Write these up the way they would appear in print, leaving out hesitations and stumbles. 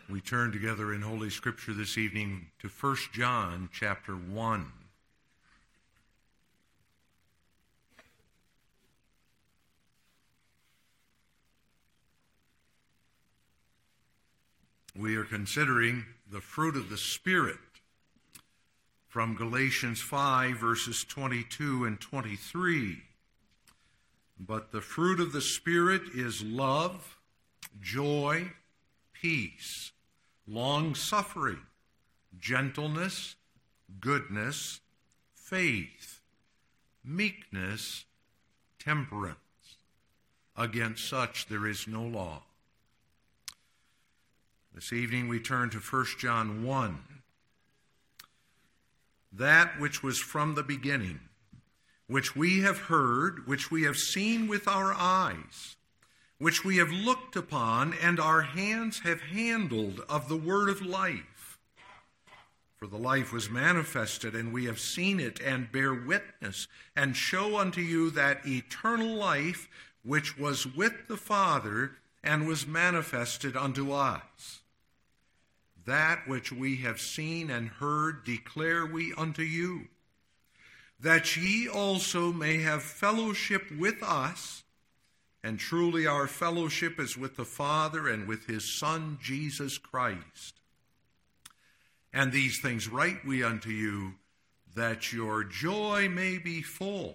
We turn together in Holy Scripture this evening to 1 John chapter 1. We are considering the fruit of the Spirit from Galatians 5, verses 22 and 23. But the fruit of the Spirit is love, joy, peace, long-suffering, gentleness, goodness, faith, meekness, temperance. Against such there is no law. This evening we turn to 1 John 1. That which was from the beginning, which we have heard, which we have seen with our eyes, which we have looked upon, and our hands have handled of the word of life. For the life was manifested, and we have seen it, and bear witness, and show unto you that eternal life which was with the Father, and was manifested unto us. That which we have seen and heard declare we unto you, that ye also may have fellowship with us. And truly our fellowship is with the Father and with his Son, Jesus Christ. And these things write we unto you, that your joy may be full.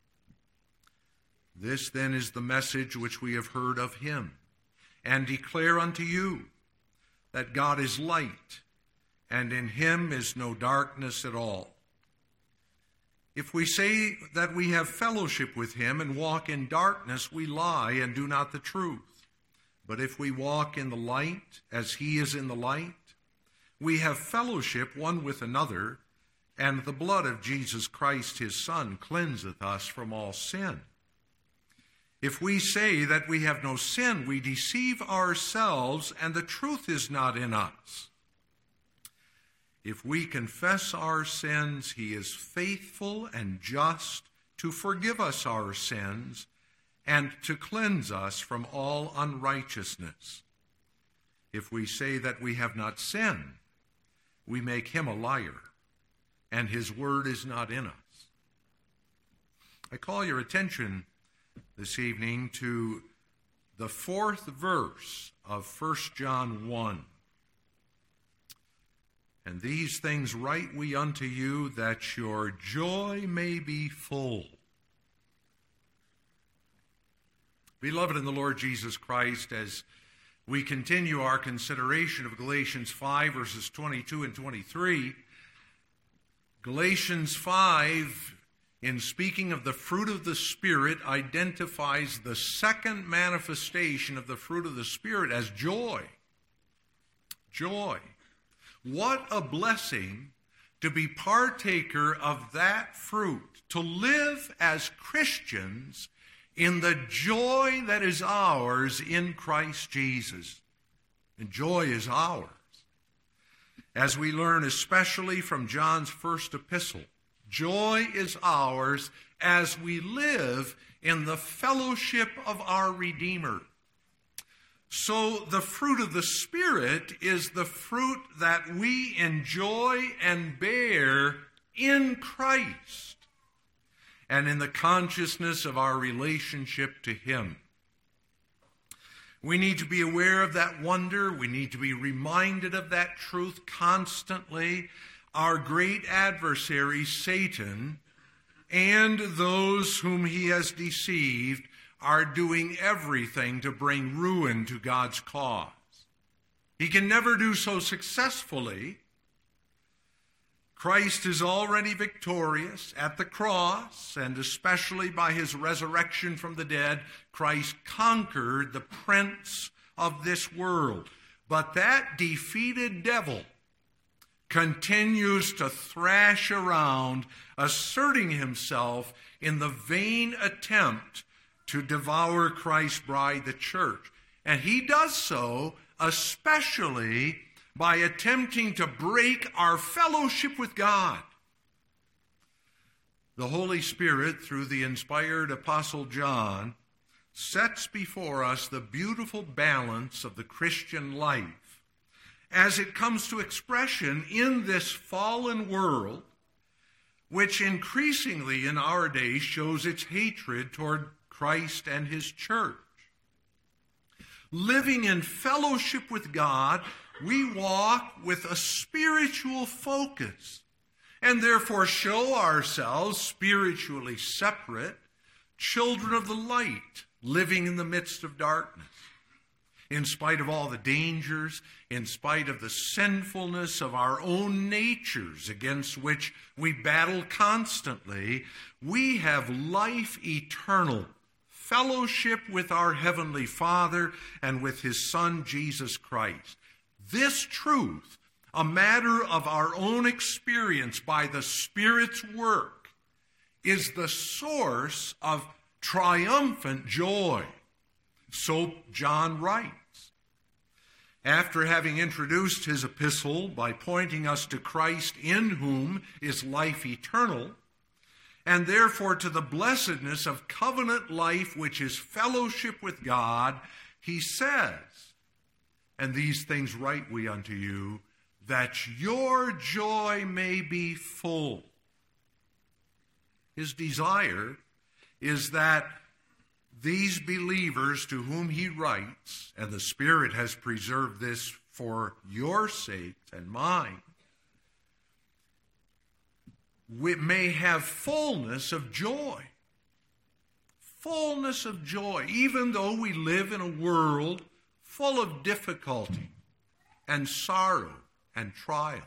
This then is the message which we have heard of him, and declare unto you, that God is light, and in him is no darkness at all. If we say that we have fellowship with him and walk in darkness, we lie and do not the truth. But if we walk in the light, as he is in the light, we have fellowship one with another, and the blood of Jesus Christ his Son cleanseth us from all sin. If we say that we have no sin, we deceive ourselves, and the truth is not in us. If we confess our sins, he is faithful and just to forgive us our sins and to cleanse us from all unrighteousness. If we say that we have not sinned, we make him a liar, and his word is not in us. I call your attention this evening to the 4th verse of 1 John 1. And these things write we unto you, that your joy may be full. Beloved in the Lord Jesus Christ, as we continue our consideration of Galatians 5, verses 22 and 23, Galatians 5, in speaking of the fruit of the Spirit, identifies the second manifestation of the fruit of the Spirit as joy. Joy. What a blessing to be partaker of that fruit, to live as Christians in the joy that is ours in Christ Jesus. And joy is ours. As we learn especially from John's first epistle, joy is ours as we live in the fellowship of our Redeemer. So the fruit of the Spirit is the fruit that we enjoy and bear in Christ and in the consciousness of our relationship to him. We need to be aware of that wonder. We need to be reminded of that truth constantly. Our great adversary, Satan, and those whom he has deceived are doing everything to bring ruin to God's cause. He can never do so successfully. Christ is already victorious at the cross, and especially by his resurrection from the dead, Christ conquered the prince of this world. But that defeated devil continues to thrash around, asserting himself in the vain attempt to devour Christ's bride, the church. And he does so especially by attempting to break our fellowship with God. The Holy Spirit, through the inspired Apostle John, sets before us the beautiful balance of the Christian life as it comes to expression in this fallen world, which increasingly in our day shows its hatred toward Christ and his church. Living in fellowship with God, we walk with a spiritual focus and therefore show ourselves spiritually separate, children of the light, living in the midst of darkness. In spite of all the dangers, in spite of the sinfulness of our own natures against which we battle constantly, we have life eternal, fellowship with our Heavenly Father and with his Son, Jesus Christ. This truth, a matter of our own experience by the Spirit's work, is the source of triumphant joy. So John writes. After having introduced his epistle by pointing us to Christ in whom is life eternal, and therefore to the blessedness of covenant life which is fellowship with God, he says, "And these things write we unto you, that your joy may be full." His desire is that these believers to whom he writes, and the Spirit has preserved this for your sake and mine, we may have fullness of joy. Fullness of joy, even though we live in a world full of difficulty and sorrow and trial.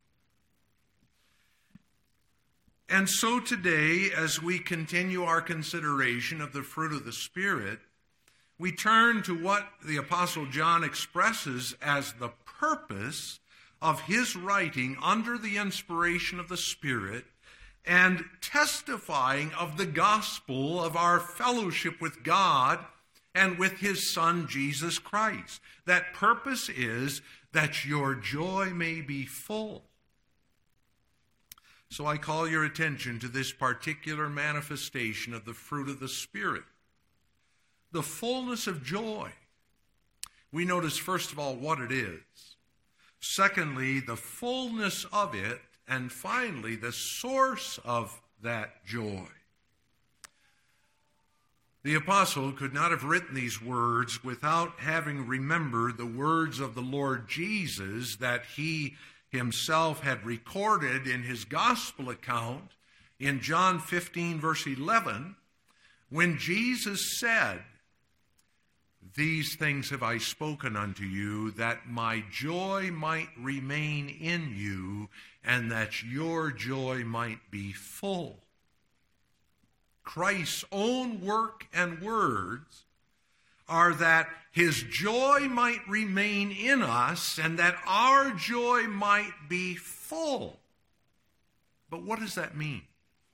And so today, as we continue our consideration of the fruit of the Spirit, we turn to what the Apostle John expresses as the purpose of his writing under the inspiration of the Spirit and testifying of the gospel of our fellowship with God and with his Son, Jesus Christ. That purpose is that your joy may be full. So I call your attention to this particular manifestation of the fruit of the Spirit, the fullness of joy. We notice, first of all, what it is. Secondly, the fullness of it. And finally, the source of that joy. The apostle could not have written these words without having remembered the words of the Lord Jesus that he himself had recorded in his gospel account in John 15, verse 11, when Jesus said, "These things have I spoken unto you, that my joy might remain in you, and that your joy might be full." Christ's own work and words are that his joy might remain in us and that our joy might be full. But what does that mean?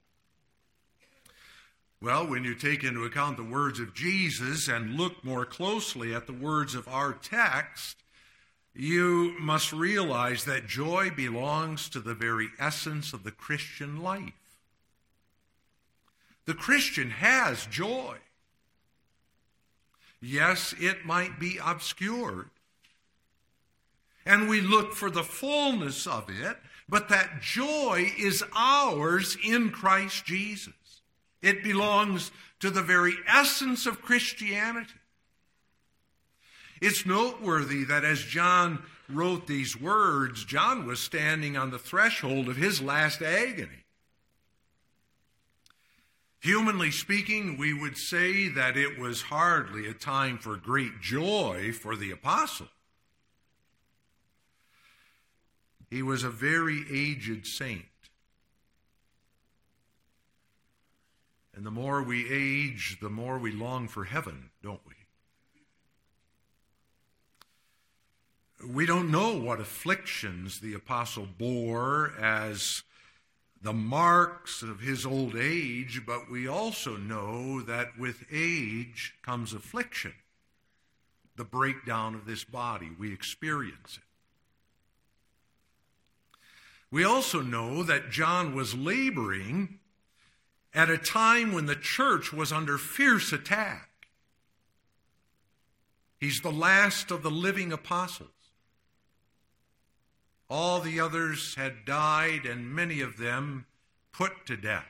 Well, when you take into account the words of Jesus and look more closely at the words of our text, you must realize that joy belongs to the very essence of the Christian life. The Christian has joy. Yes, it might be obscured, and we look for the fullness of it, but that joy is ours in Christ Jesus. It belongs to the very essence of Christianity. It's noteworthy that as John wrote these words, John was standing on the threshold of his last agony. Humanly speaking, we would say that it was hardly a time for great joy for the apostle. He was a very aged saint. And the more we age, the more we long for heaven, don't we? We don't know what afflictions the apostle bore as the marks of his old age, but we also know that with age comes affliction, the breakdown of this body. We experience it. We also know that John was laboring at a time when the church was under fierce attack. He's the last of the living apostles. All the others had died, and many of them put to death.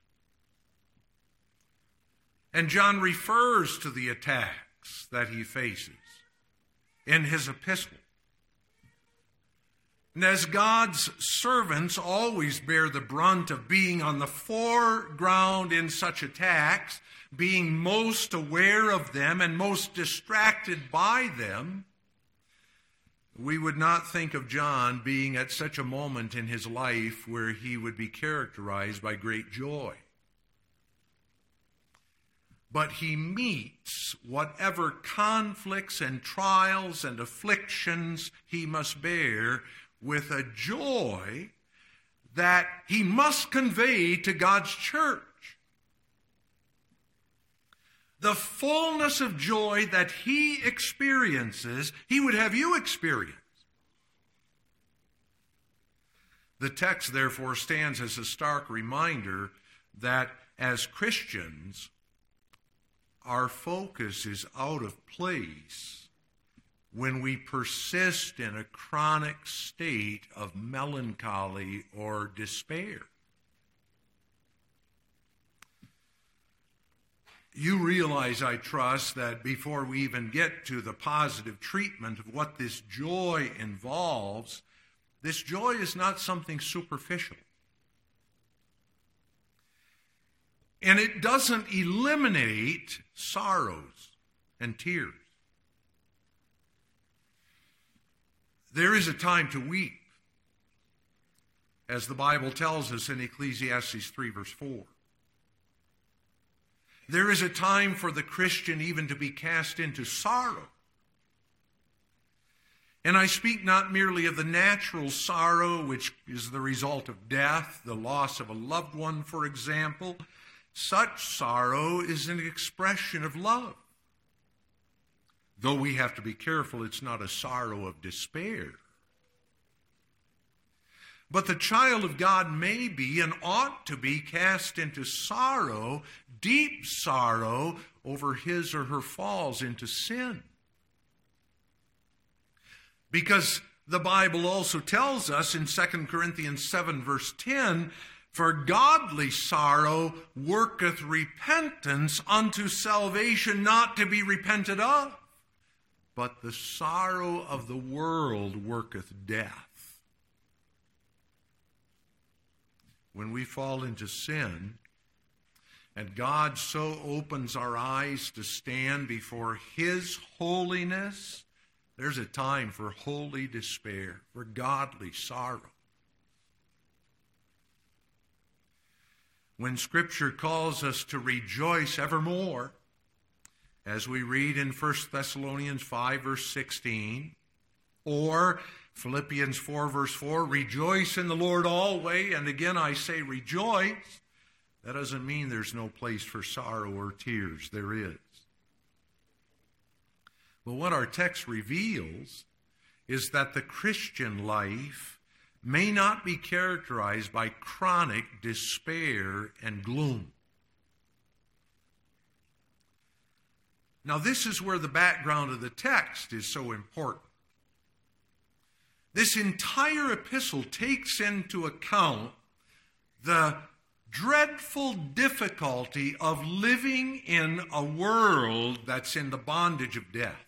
And John refers to the attacks that he faces in his epistle. And as God's servants always bear the brunt of being on the foreground in such attacks, being most aware of them and most distracted by them, we would not think of John being at such a moment in his life where he would be characterized by great joy. But he meets whatever conflicts and trials and afflictions he must bear with a joy that he must convey to God's church. The fullness of joy that he experiences, he would have you experience. The text, therefore, stands as a stark reminder that as Christians, our focus is out of place when we persist in a chronic state of melancholy or despair. You realize, I trust, that before we even get to the positive treatment of what this joy involves, this joy is not something superficial. And it doesn't eliminate sorrows and tears. There is a time to weep, as the Bible tells us in Ecclesiastes 3, verse 4. There is a time for the Christian even to be cast into sorrow. And I speak not merely of the natural sorrow, which is the result of death, the loss of a loved one, for example. Such sorrow is an expression of love. Though we have to be careful, it's not a sorrow of despair. But the child of God may be and ought to be cast into sorrow, deep sorrow, over his or her falls into sin. Because the Bible also tells us in 2 Corinthians 7, verse 10, for godly sorrow worketh repentance unto salvation, not to be repented of. But the sorrow of the world worketh death. When we fall into sin, and God so opens our eyes to stand before his holiness, there's a time for holy despair, for godly sorrow. When Scripture calls us to rejoice evermore, as we read in 1 Thessalonians 5, verse 16, or Philippians 4, verse 4, rejoice in the Lord always, and again I say rejoice, that doesn't mean there's no place for sorrow or tears. There is. But what our text reveals is that the Christian life may not be characterized by chronic despair and gloom. Now, this is where the background of the text is so important. This entire epistle takes into account the dreadful difficulty of living in a world that's in the bondage of death.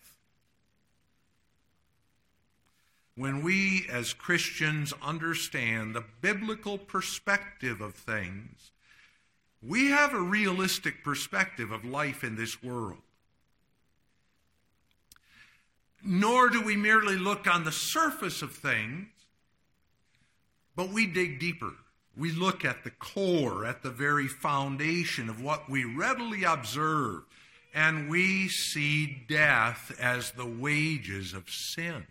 When we as Christians understand the biblical perspective of things, we have a realistic perspective of life in this world. Nor do we merely look on the surface of things, but we dig deeper. We look at the core, at the very foundation of what we readily observe, and we see death as the wages of sin.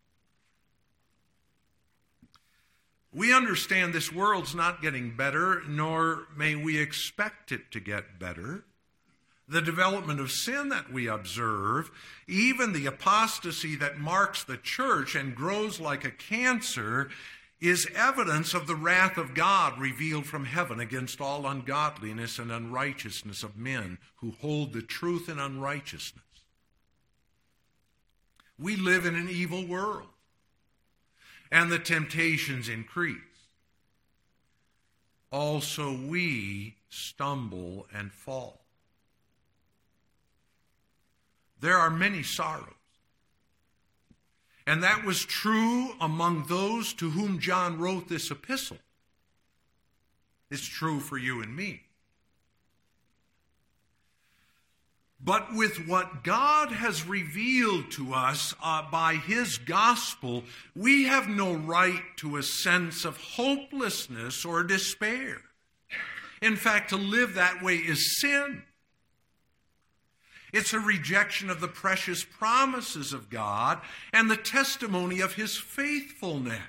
We understand this world's not getting better, nor may we expect it to get better. The development of sin that we observe, even the apostasy that marks the church and grows like a cancer, is evidence of the wrath of God revealed from heaven against all ungodliness and unrighteousness of men who hold the truth in unrighteousness. We live in an evil world. and the temptations increase. Also we stumble and fall. There are many sorrows. And that was true among those to whom John wrote this epistle. It's true for you and me. But with what God has revealed to us by his gospel, we have no right to a sense of hopelessness or despair. In fact, to live that way is sin. It's a rejection of the precious promises of God and the testimony of his faithfulness.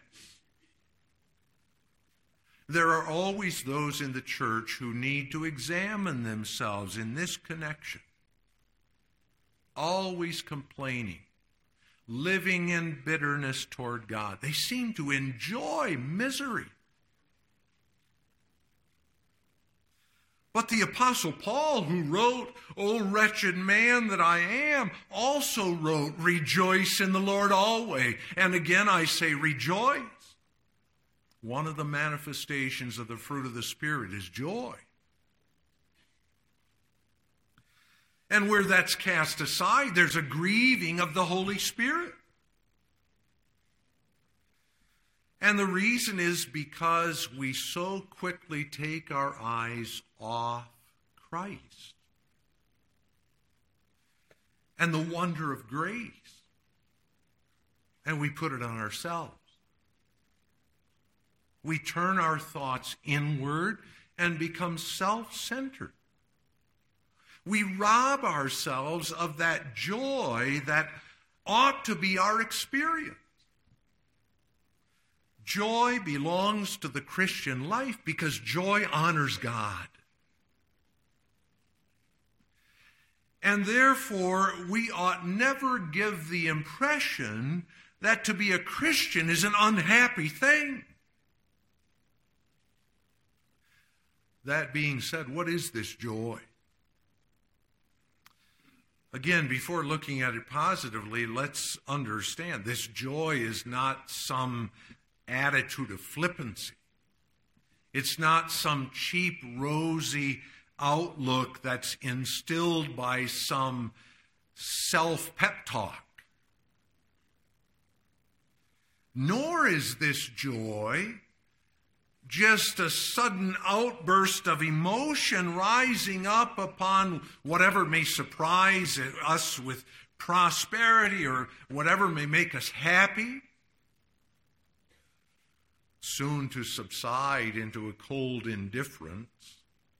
There are always those in the church who need to examine themselves in this connection. Always complaining, living in bitterness toward God. They seem to enjoy misery. But the Apostle Paul, who wrote, "O wretched man that I am," also wrote, "Rejoice in the Lord always." And again I say, rejoice. One of the manifestations of the fruit of the Spirit is joy. And where that's cast aside, there's a grieving of the Holy Spirit. And the reason is because we so quickly take our eyes off Christ and the wonder of grace, and we put it on ourselves. We turn our thoughts inward and become self-centered. We rob ourselves of that joy that ought to be our experience. Joy belongs to the Christian life because joy honors God. And therefore, we ought never give the impression that to be a Christian is an unhappy thing. That being said, what is this joy? Again, before looking at it positively, let's understand this joy is not some attitude of flippancy. It's not some cheap, rosy outlook that's instilled by some self-pep talk. Nor is this joy just a sudden outburst of emotion rising up upon whatever may surprise us with prosperity or whatever may make us happy, soon to subside into a cold indifference.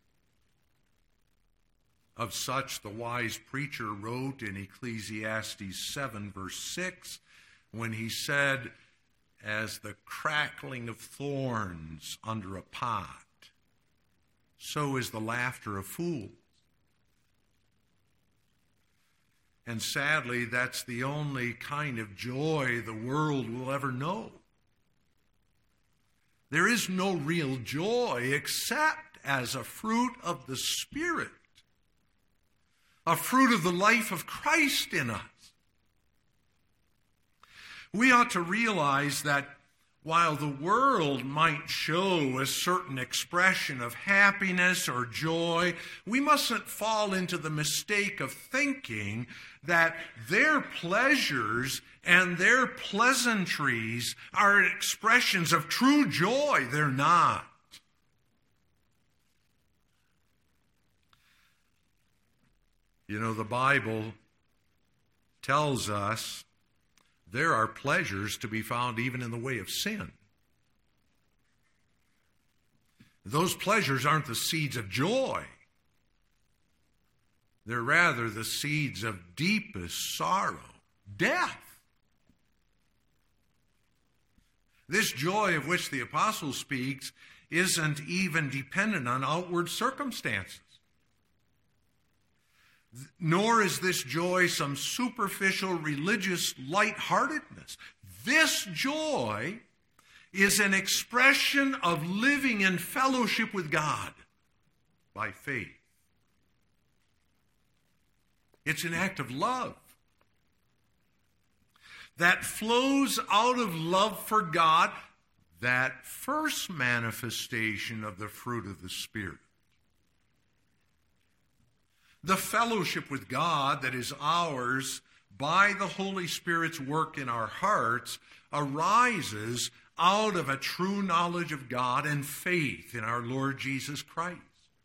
Of such the wise preacher wrote in Ecclesiastes 7, verse 6, when he said, "As the crackling of thorns under a pot, so is the laughter of fools." And sadly, that's the only kind of joy the world will ever know. There is no real joy except as a fruit of the Spirit, a fruit of the life of Christ in us. We ought to realize that while the world might show a certain expression of happiness or joy, we mustn't fall into the mistake of thinking that their pleasures and their pleasantries are expressions of true joy. They're not. You know, the Bible tells us there are pleasures to be found even in the way of sin. Those pleasures aren't the seeds of joy. They're rather the seeds of deepest sorrow, death. This joy of which the apostle speaks isn't even dependent on outward circumstances. Nor is this joy some superficial religious lightheartedness. This joy is an expression of living in fellowship with God by faith. It's an act of love. that flows out of love for God, that first manifestation of the fruit of the Spirit. The fellowship with God that is ours by the Holy Spirit's work in our hearts arises out of a true knowledge of God and faith in our Lord Jesus Christ.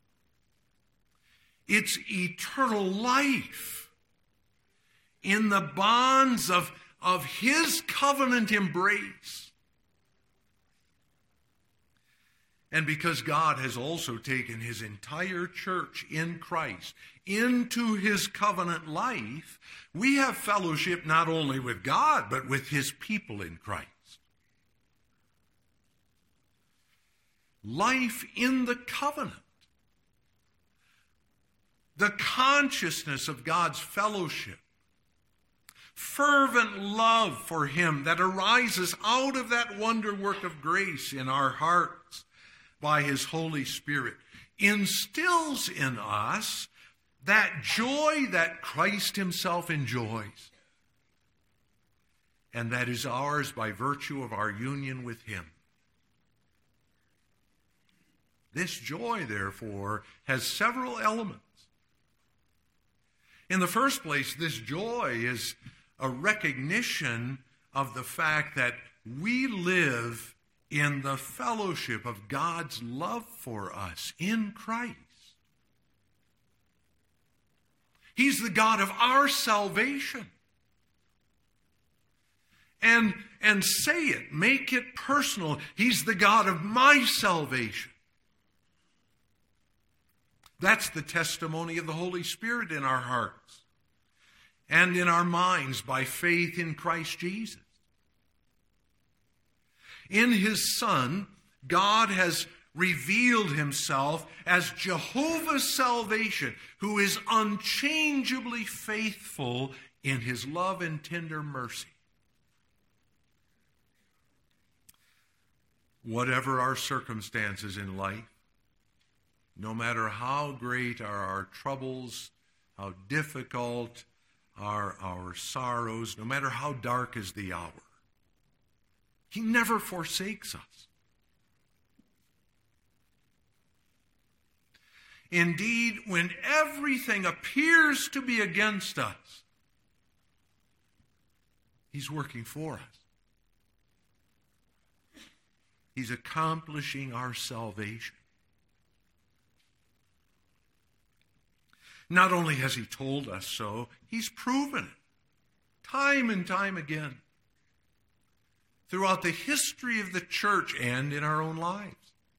It's eternal life in the bonds of His covenant embrace. And because God has also taken His entire church in Christ into His covenant life, we have fellowship not only with God, but with His people in Christ. Life in the covenant. The consciousness of God's fellowship. Fervent love for Him that arises out of that wonder work of grace in our hearts by His Holy Spirit instills in us that joy that Christ Himself enjoys. And that is ours by virtue of our union with Him. This joy, therefore, has several elements. In the first place, this joy is a recognition of the fact that we live in the fellowship of God's love for us in Christ. He's the God of our salvation. And say it, make it personal. He's the God of my salvation. That's the testimony of the Holy Spirit in our hearts and in our minds by faith in Christ Jesus. In His Son, God has revealed Himself as Jehovah's salvation, who is unchangeably faithful in His love and tender mercy. Whatever our circumstances in life, no matter how great are our troubles, how difficult are our sorrows, no matter how dark is the hour, He never forsakes us. Indeed, when everything appears to be against us, He's working for us. He's accomplishing our salvation. Not only has He told us so, He's proven it time and time again throughout the history of the church and in our own lives.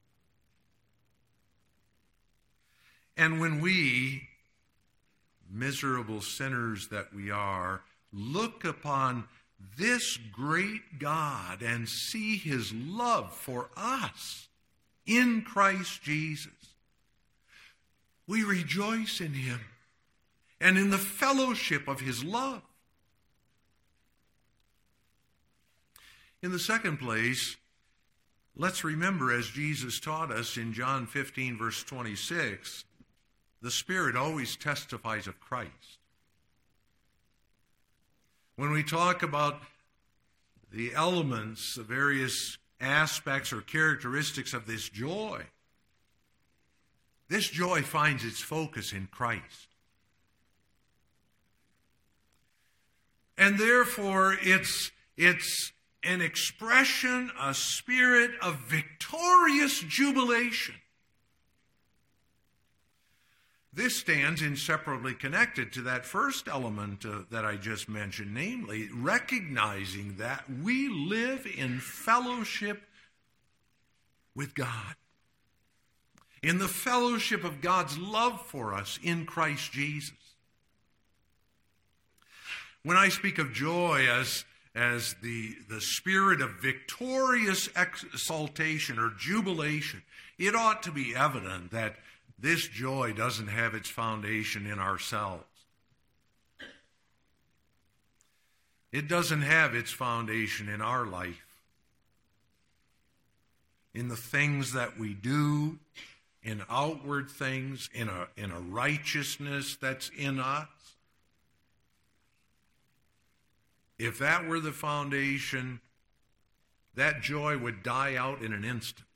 And when we, miserable sinners that we are, look upon this great God and see His love for us in Christ Jesus, we rejoice in Him and in the fellowship of His love. In the second place, let's remember, as Jesus taught us in John 15, verse 26, the Spirit always testifies of Christ. When we talk about the elements, the various aspects or characteristics of this joy finds its focus in Christ. And therefore, it's an expression, a spirit of victorious jubilation. This stands inseparably connected to that first element that I just mentioned, namely recognizing that we live in fellowship with God, in the fellowship of God's love for us in Christ Jesus. When I speak of joy as the spirit of victorious exaltation or jubilation, it ought to be evident that this joy doesn't have its foundation in ourselves. It doesn't have its foundation in our life, in the things that we do, in outward things, in a righteousness that's in us. If that were the foundation, that joy would die out in an instant.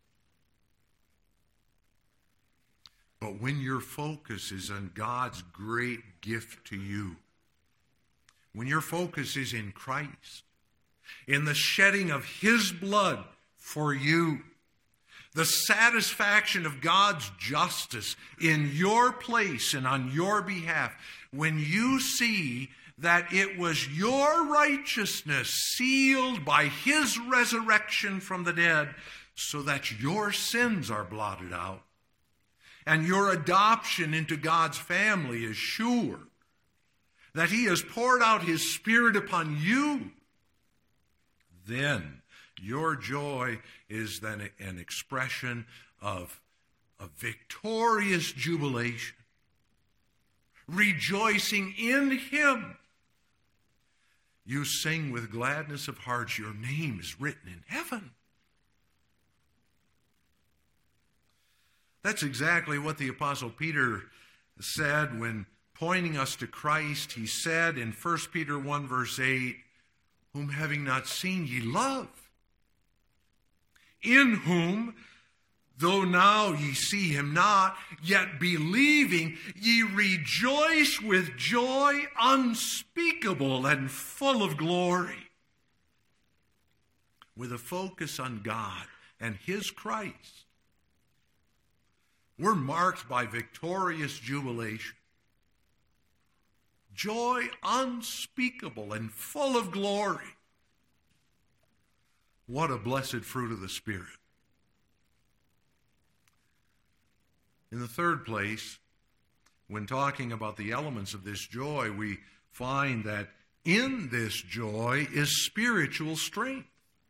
But when your focus is on God's great gift to you, when your focus is in Christ, in the shedding of His blood for you, the satisfaction of God's justice in your place and on your behalf, when you see that it was your righteousness sealed by His resurrection from the dead so that your sins are blotted out and your adoption into God's family is sure, that He has poured out His Spirit upon you, then your joy is then an expression of a victorious jubilation, rejoicing in Him. You sing with gladness of heart, your name is written in heaven. That's exactly what the Apostle Peter said when pointing us to Christ. He said in 1 Peter 1 verse 8, whom having not seen ye love, in whom, though now ye see Him not, yet believing, ye rejoice with joy unspeakable and full of glory. With a focus on God and His Christ, we're marked by victorious jubilation. Joy unspeakable and full of glory. What a blessed fruit of the Spirit. In the third place, when talking about the elements of this joy, we find that in this joy is spiritual strength.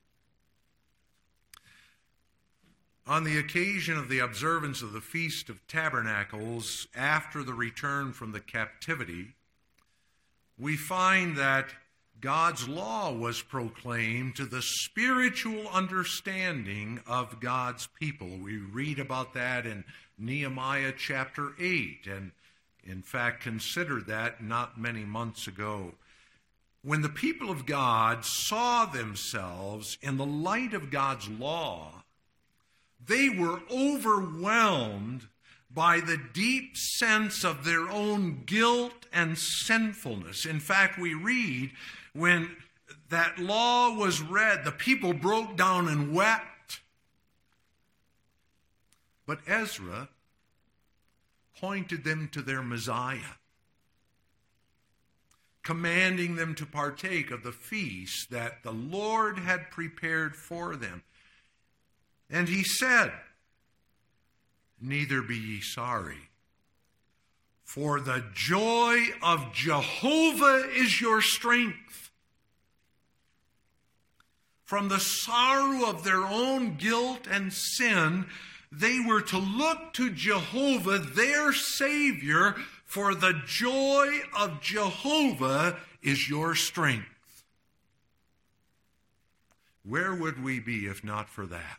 On the occasion of the observance of the Feast of Tabernacles, after the return from the captivity, we find that God's law was proclaimed to the spiritual understanding of God's people. We read about that in Nehemiah chapter 8, and in fact considered that not many months ago. When the people of God saw themselves in the light of God's law, they were overwhelmed by the deep sense of their own guilt and sinfulness. In fact, we read when that law was read, the people broke down and wept. But Ezra pointed them to their Messiah, commanding them to partake of the feast that the Lord had prepared for them. And he said, neither be ye sorry, for the joy of Jehovah is your strength. From the sorrow of their own guilt and sin, they were to look to Jehovah, their Savior, for the joy of Jehovah is your strength. Where would we be if not for that?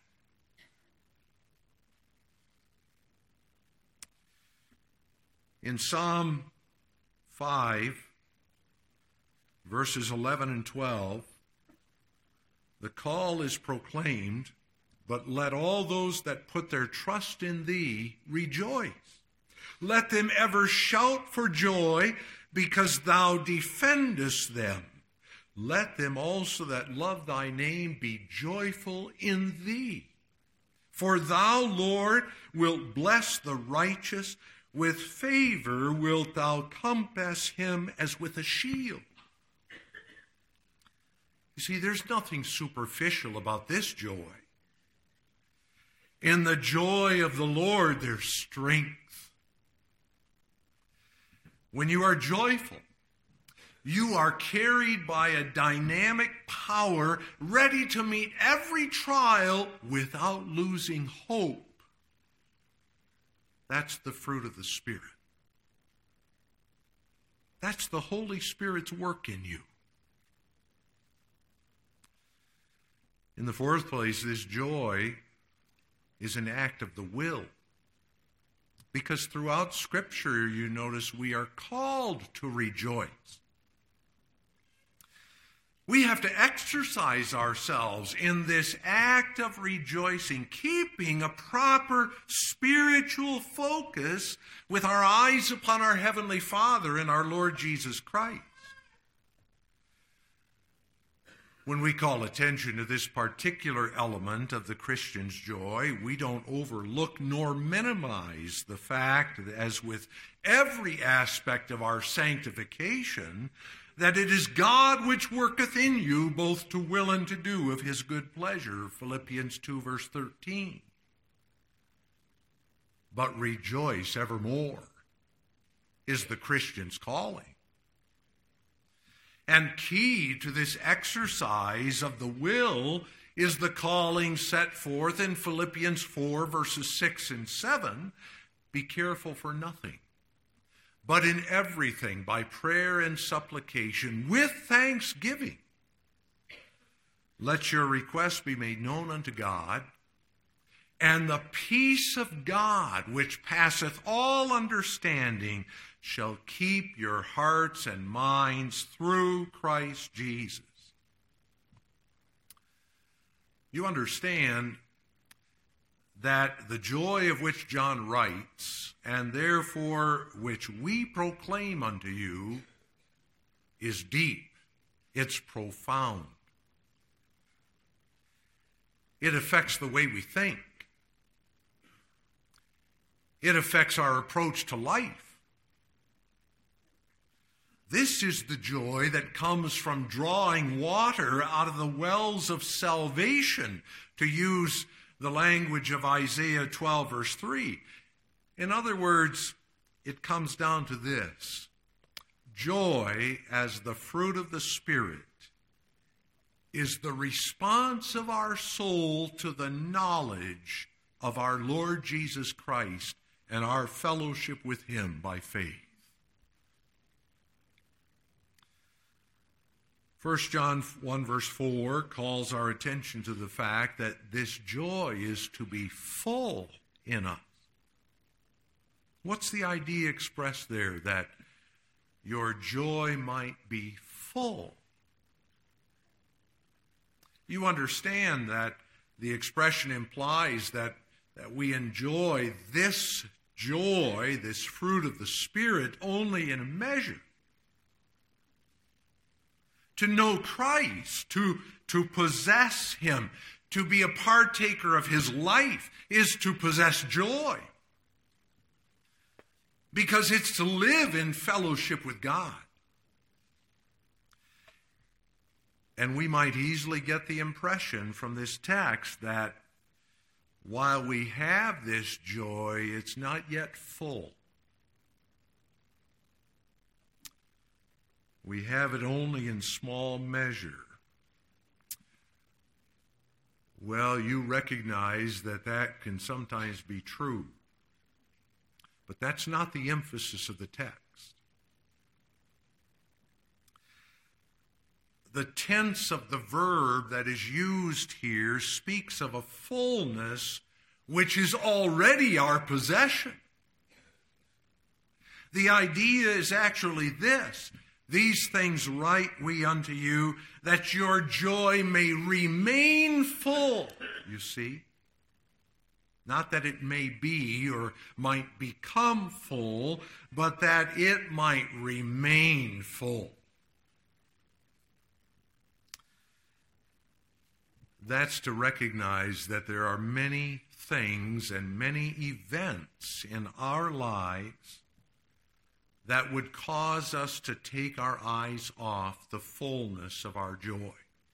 In Psalm 5, verses 11 and 12, the call is proclaimed, but let all those that put their trust in thee rejoice. Let them ever shout for joy, because thou defendest them. Let them also that love thy name be joyful in thee. For thou, Lord, wilt bless the righteous. With favor wilt thou compass him as with a shield. You see, there's nothing superficial about this joy. In the joy of the Lord, there's strength. When you are joyful, you are carried by a dynamic power ready to meet every trial without losing hope. That's the fruit of the Spirit. That's the Holy Spirit's work in you. In the fourth place, this joy is an act of the will. Because throughout Scripture, you notice we are called to rejoice. We have to exercise ourselves in this act of rejoicing, keeping a proper spiritual focus with our eyes upon our Heavenly Father and our Lord Jesus Christ. When we call attention to this particular element of the Christian's joy, we don't overlook nor minimize the fact that, as with every aspect of our sanctification, that it is God which worketh in you both to will and to do of his good pleasure, Philippians 2 verse 13. But rejoice evermore is the Christian's calling. And key to this exercise of the will is the calling set forth in Philippians 4 verses 6 and 7. Be careful for nothing, but in everything by prayer and supplication with thanksgiving. Let your requests be made known unto God, and the peace of God, which passeth all understanding, shall keep your hearts and minds through Christ Jesus. You understand that the joy of which John writes, and therefore which we proclaim unto you, is deep. It's profound. It affects the way we think. It affects our approach to life. This is the joy that comes from drawing water out of the wells of salvation, to use the language of Isaiah 12, verse 3. In other words, it comes down to this. Joy as the fruit of the Spirit is the response of our soul to the knowledge of our Lord Jesus Christ and our fellowship with him by faith. 1 John 1 verse 4 calls our attention to the fact that this joy is to be full in us. What's the idea expressed there? That your joy might be full. You understand that the expression implies that we enjoy this joy, this fruit of the Spirit, only in a measure. To know Christ, to possess him, to be a partaker of his life is to possess joy. Because it's to live in fellowship with God. And we might easily get the impression from this text that while we have this joy, it's not yet full. We have it only in small measure. Well, you recognize that can sometimes be true. But that's not the emphasis of the text. The tense of the verb that is used here speaks of a fullness which is already our possession. The idea is actually this: these things write we unto you, that your joy may remain full. You see? Not that it may be or might become full, but that it might remain full. That's to recognize that there are many things and many events in our lives that would cause us to take our eyes off the fullness of our joy.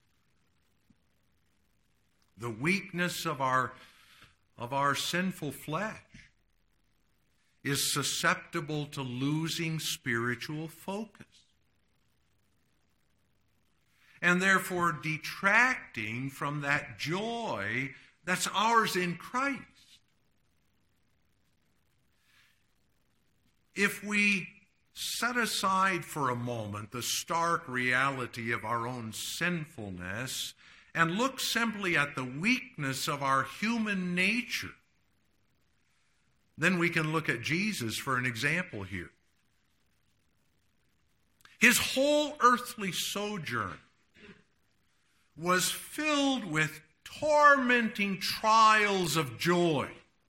The weakness of our sinful flesh is susceptible to losing spiritual focus, and therefore detracting from that joy that's ours in Christ. If we set aside for a moment the stark reality of our own sinfulness and look simply at the weakness of our human nature, then we can look at Jesus for an example here. His whole earthly sojourn was filled with tormenting trials of joy.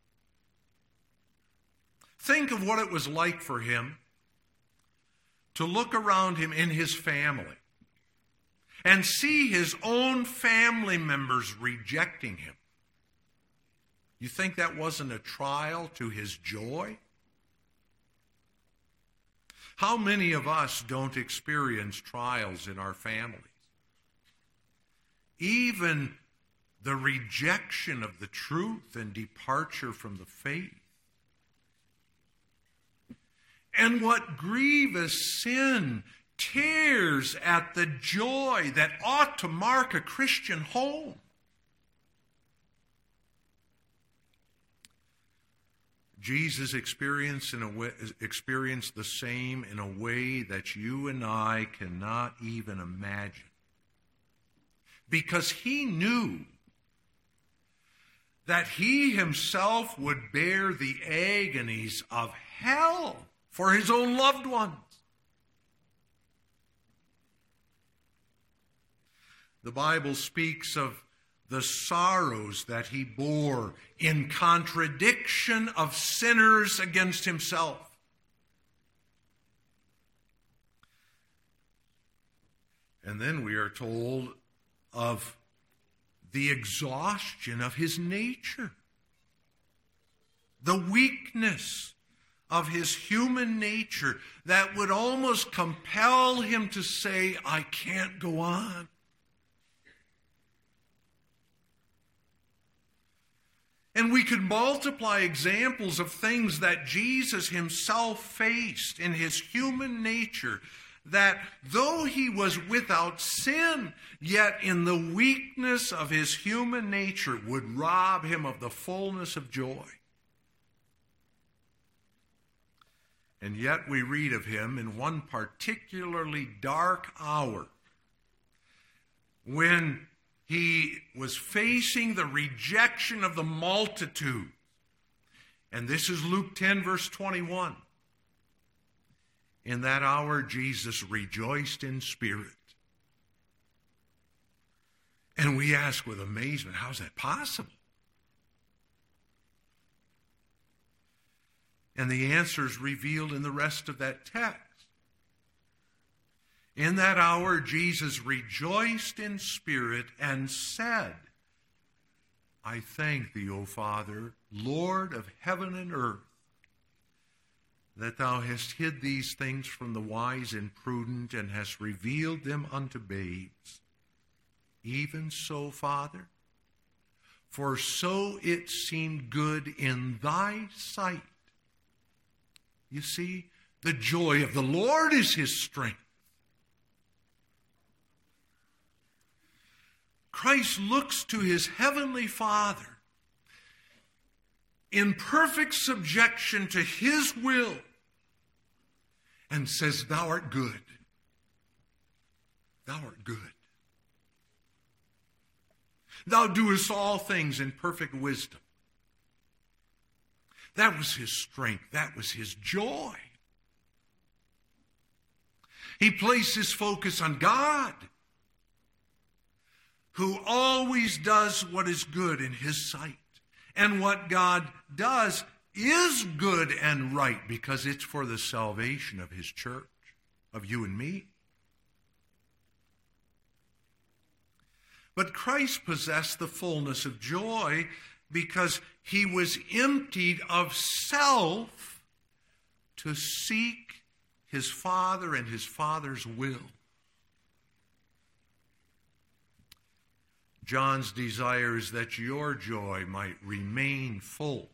Think of what it was like for him to look around him in his family and see his own family members rejecting him. You think that wasn't a trial to his joy? How many of us don't experience trials in our families? Even the rejection of the truth and departure from the faith. And what grievous sin tears at the joy that ought to mark a Christian home. Jesus experienced the same in a way that you and I cannot even imagine. Because he knew that he himself would bear the agonies of hell for his own loved ones. The Bible speaks of the sorrows that he bore in contradiction of sinners against himself. And then we are told of the exhaustion of his nature, the weakness of his human nature that would almost compel him to say, I can't go on. And we could multiply examples of things that Jesus himself faced in his human nature, that though he was without sin, yet in the weakness of his human nature would rob him of the fullness of joy. And yet we read of him in one particularly dark hour when he was facing the rejection of the multitude. And this is Luke 10, verse 21. In that hour, Jesus rejoiced in spirit. And we ask with amazement, how is that possible? And the answer is revealed in the rest of that text. In that hour, Jesus rejoiced in spirit and said, I thank thee, O Father, Lord of heaven and earth, that thou hast hid these things from the wise and prudent and hast revealed them unto babes. Even so, Father, for so it seemed good in thy sight. You see, the joy of the Lord is his strength. Christ looks to his heavenly Father in perfect subjection to his will and says, thou art good. Thou art good. Thou doest all things in perfect wisdom. That was his strength. That was his joy. He placed his focus on God, who always does what is good in his sight. And what God does is good and right because it's for the salvation of his church, of you and me. But Christ possessed the fullness of joy because he was emptied of self to seek his Father and his Father's will. John's desire is that your joy might remain full.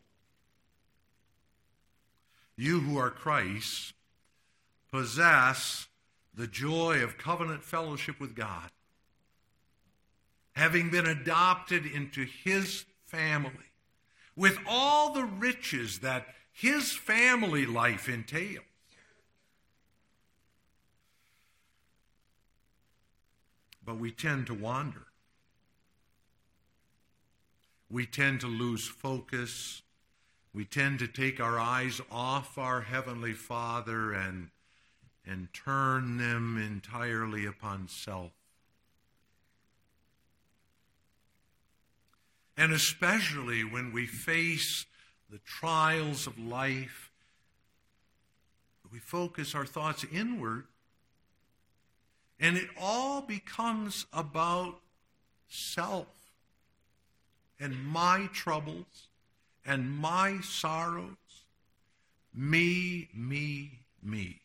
You who are Christ's possess the joy of covenant fellowship with God, having been adopted into his family, with all the riches that his family life entails. But we tend to wander. We tend to lose focus. We tend to take our eyes off our Heavenly Father and turn them entirely upon self. And especially when we face the trials of life, we focus our thoughts inward, and it all becomes about self and my troubles and my sorrows. Me, me, me.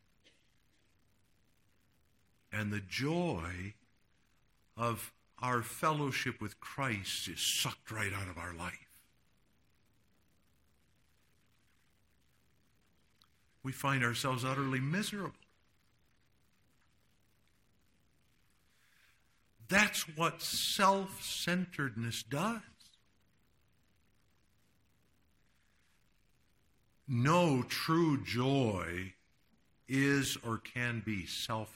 And the joy of our fellowship with Christ is sucked right out of our life. We find ourselves utterly miserable. That's what self-centeredness does. No true joy is or can be selfish.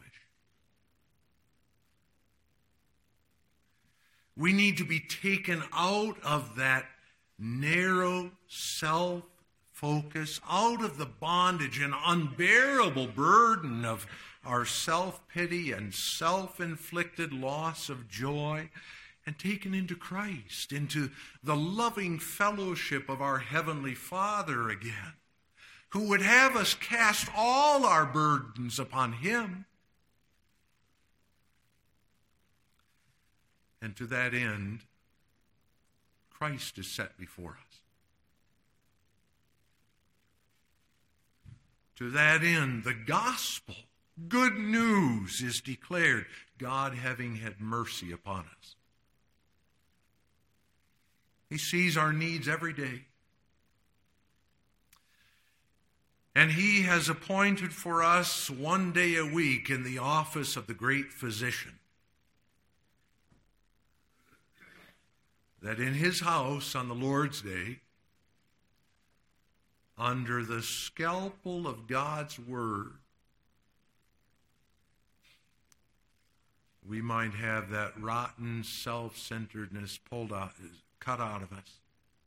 We need to be taken out of that narrow self-focus, out of the bondage and unbearable burden of our self-pity and self-inflicted loss of joy, and taken into Christ, into the loving fellowship of our Heavenly Father again, who would have us cast all our burdens upon Him. And to that end, Christ is set before us. To that end, the gospel, good news, is declared, God having had mercy upon us. He sees our needs every day. And He has appointed for us one day a week in the office of the great physician, that in His house on the Lord's Day, under the scalpel of God's Word, we might have that rotten self-centeredness cut out of us,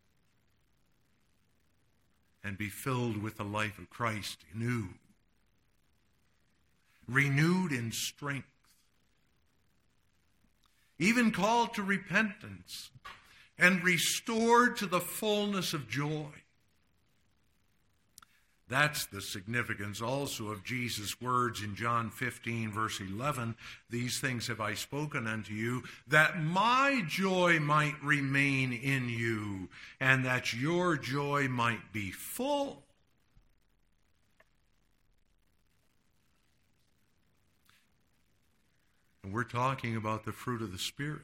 and be filled with the life of Christ anew, renewed in strength, even called to repentance, and restored to the fullness of joy. That's the significance also of Jesus' words in John 15, verse 11. These things have I spoken unto you, that my joy might remain in you, and that your joy might be full. And we're talking about the fruit of the Spirit.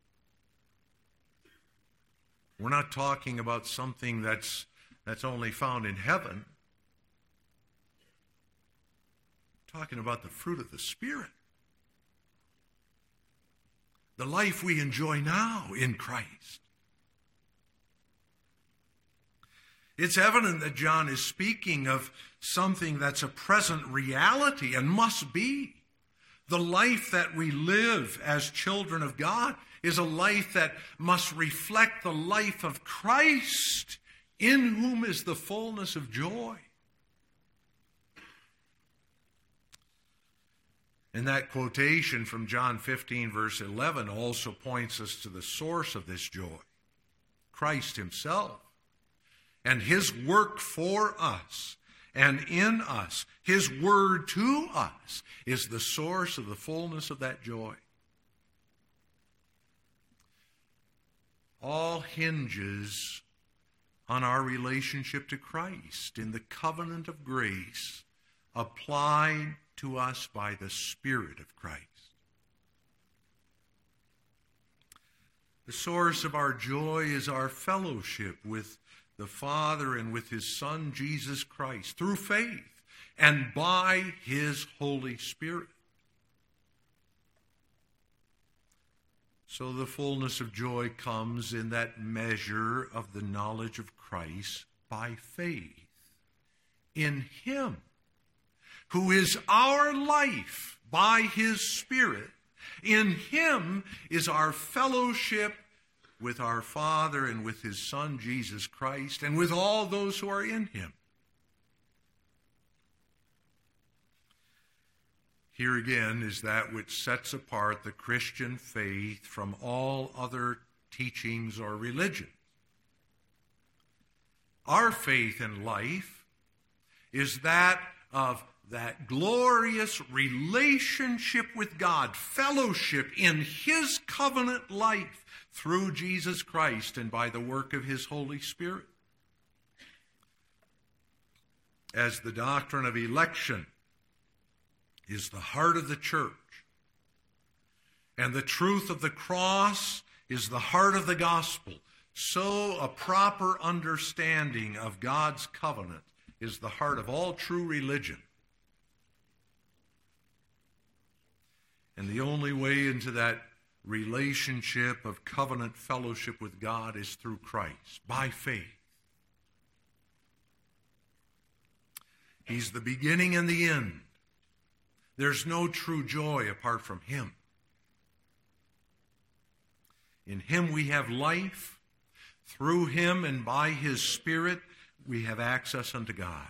We're not talking about something that's only found in heaven. We're talking about the fruit of the Spirit. The life we enjoy now in Christ. It's evident that John is speaking of something that's a present reality and must be. The life that we live as children of God is a life that must reflect the life of Christ, in whom is the fullness of joy. And that quotation from John 15, verse 11, also points us to the source of this joy, Christ Himself, and His work for us and in us. His word to us is the source of the fullness of that joy. All hinges on our relationship to Christ in the covenant of grace applied to us by the Spirit of Christ. The source of our joy is our fellowship with the Father and with His Son, Jesus Christ, through faith and by His Holy Spirit. So the fullness of joy comes in that measure of the knowledge of Christ by faith in Him, who is our life by His Spirit. In Him is our fellowship with our Father and with His Son, Jesus Christ, and with all those who are in Him. Here again is that which sets apart the Christian faith from all other teachings or religion. Our faith in life is that of that glorious relationship with God, fellowship in His covenant life through Jesus Christ and by the work of His Holy Spirit. As the doctrine of election is the heart of the church, and the truth of the cross is the heart of the gospel, so a proper understanding of God's covenant is the heart of all true religion. And the only way into that relationship of covenant fellowship with God is through Christ, by faith. He's the beginning and the end. There's no true joy apart from Him. In Him we have life. Through Him and by His Spirit we have access unto God.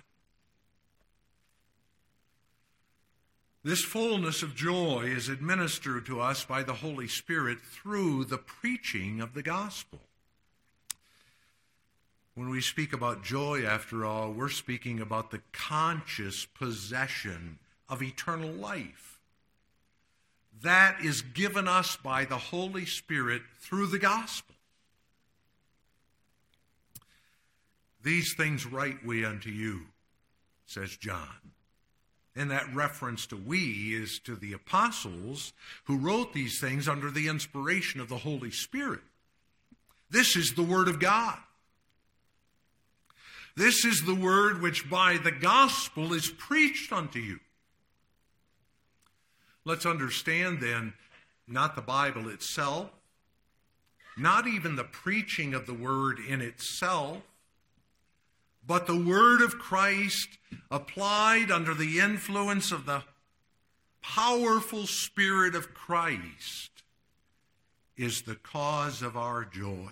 This fullness of joy is administered to us by the Holy Spirit through the preaching of the gospel. When we speak about joy, after all, we're speaking about the conscious possession of eternal life. That is given us by the Holy Spirit through the gospel. These things write we unto you, says John. And that reference to we is to the apostles who wrote these things under the inspiration of the Holy Spirit. This is the Word of God. This is the Word which by the gospel is preached unto you. Let's understand then, not the Bible itself, not even the preaching of the Word in itself, but the Word of Christ applied under the influence of the powerful Spirit of Christ is the cause of our joy.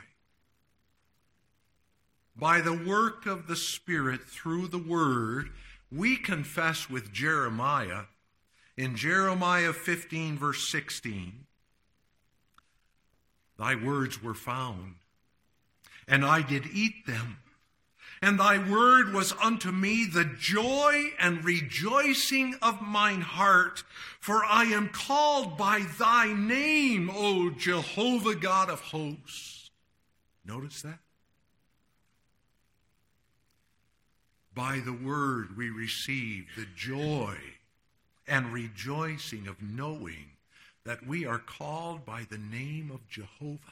By the work of the Spirit through the Word, we confess with Jeremiah, in Jeremiah 15, verse 16, Thy words were found, and I did eat them. And thy word was unto me the joy and rejoicing of mine heart, for I am called by thy name, O Jehovah God of hosts. Notice that? By the word we receive the joy and rejoicing of knowing that we are called by the name of Jehovah.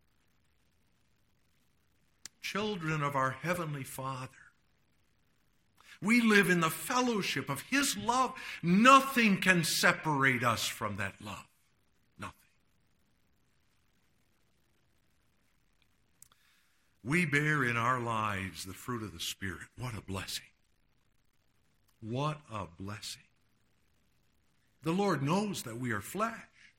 Children of our Heavenly Father. We live in the fellowship of His love. Nothing can separate us from that love. Nothing. We bear in our lives the fruit of the Spirit. What a blessing. What a blessing. The Lord knows that we are flesh.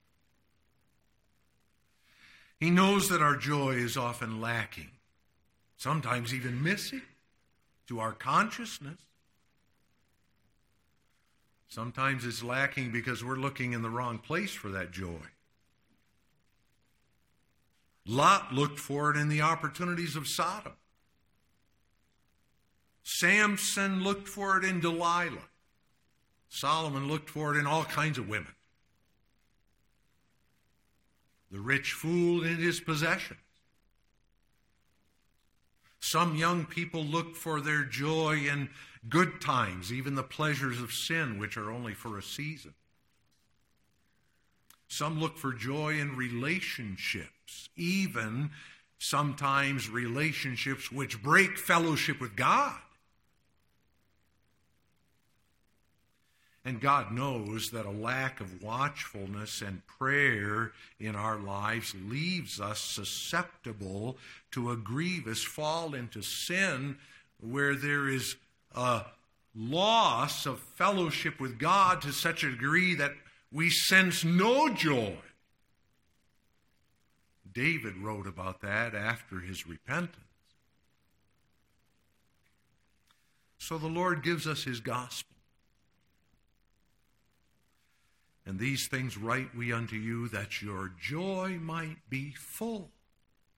He knows that our joy is often lacking. Sometimes even missing to our consciousness. Sometimes it's lacking because we're looking in the wrong place for that joy. Lot looked for it in the opportunities of Sodom. Samson looked for it in Delilah. Solomon looked for it in all kinds of women. The rich fool in his possessions. Some young people look for their joy in good times, even the pleasures of sin, which are only for a season. Some look for joy in relationships, even sometimes relationships which break fellowship with God. And God knows that a lack of watchfulness and prayer in our lives leaves us susceptible to a grievous fall into sin where there is a loss of fellowship with God to such a degree that we sense no joy. David wrote about that after his repentance. So the Lord gives us His gospel. And these things write we unto you, that your joy might be full.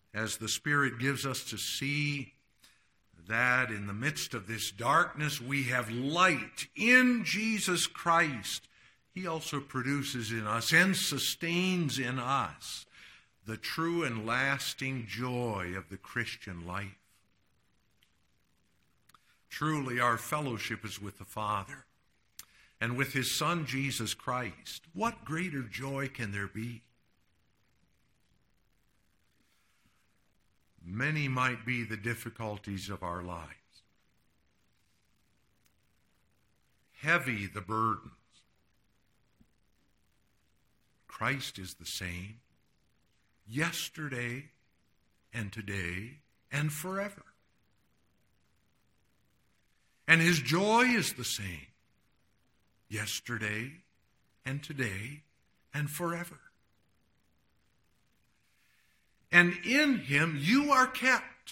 as the Spirit gives us to see that in the midst of this darkness we have light in Jesus Christ, He also produces in us and sustains in us the true and lasting joy of the Christian life. Truly, our fellowship is with the Father and with His Son, Jesus Christ. What greater joy can there be? Many might be the difficulties of our lives. Heavy the burdens. Christ is the same yesterday and today and forever. And His joy is the same yesterday and today and forever. And in Him you are kept,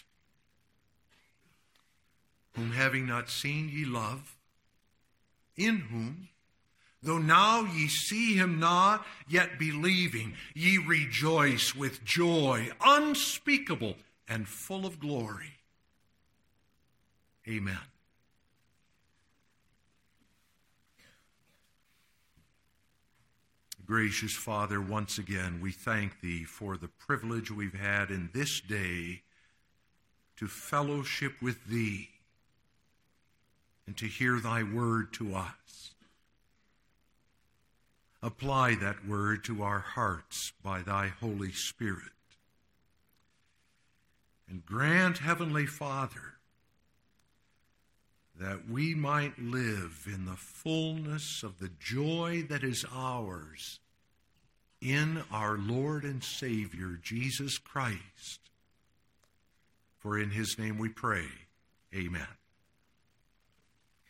whom having not seen ye love, in whom, though now ye see Him not, yet believing, ye rejoice with joy unspeakable and full of glory. Amen. Gracious Father, once again we thank Thee for the privilege we've had in this day to fellowship with Thee and to hear Thy word to us. Apply that word to our hearts by Thy Holy Spirit. And grant, Heavenly Father, that we might live in the fullness of the joy that is ours in our Lord and Savior, Jesus Christ. For in His name we pray. Amen.